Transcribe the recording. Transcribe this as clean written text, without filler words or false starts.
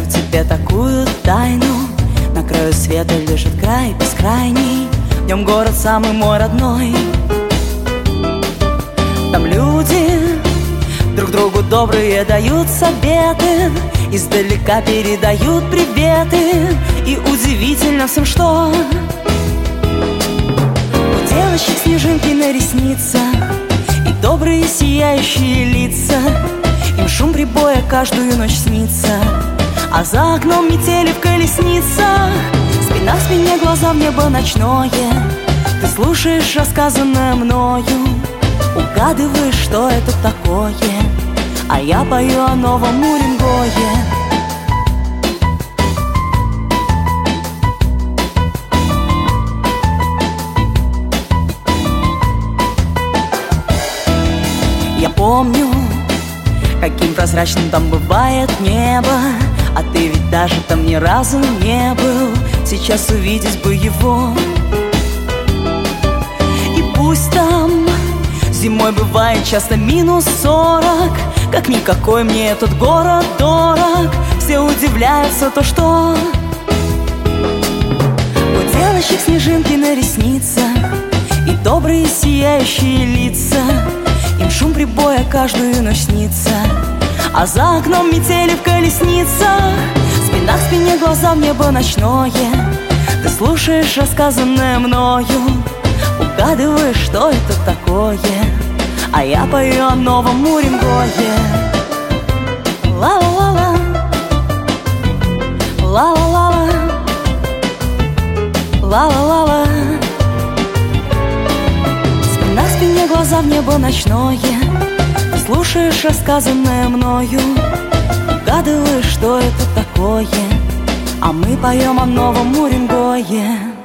Скажу тебе такую тайну: на краю света лежит край бескрайний, в нем город самый мой родной. Там люди друг другу добрые дают советы, издалека передают приветы. И удивительно всем, что у девочек снежинки на ресницах и добрые сияющие лица. Им шум прибоя каждую ночь снится, а за окном метели в колесницах. Спина в спине, глаза в небо ночное. Ты слушаешь рассказанное мною, угадываешь, что это такое, а я пою о новом Уренгое. Я помню, каким прозрачным там бывает небо, а ты ведь даже там ни разу не был. Сейчас увидеть бы его. И пусть там зимой бывает часто -40, как никакой мне этот город дорог. Все удивляются то, что у девочек снежинки на ресницах и добрые сияющие лица. Им шум прибоя каждую ночь снится, а за окном метели в колесницах. Спина к спине, глаза в небо ночное. Ты слушаешь рассказанное мною, угадываешь, что это такое, а я пою о новом Уренгое. Ла-ла-ла-ла, ла-ла-ла-ла, ла-ла-ла-ла. Спина в спине, глаза в небо ночное. Ты слушаешь рассказанное мною, угадываешь, что это такое, а мы поем о новом Уренгое.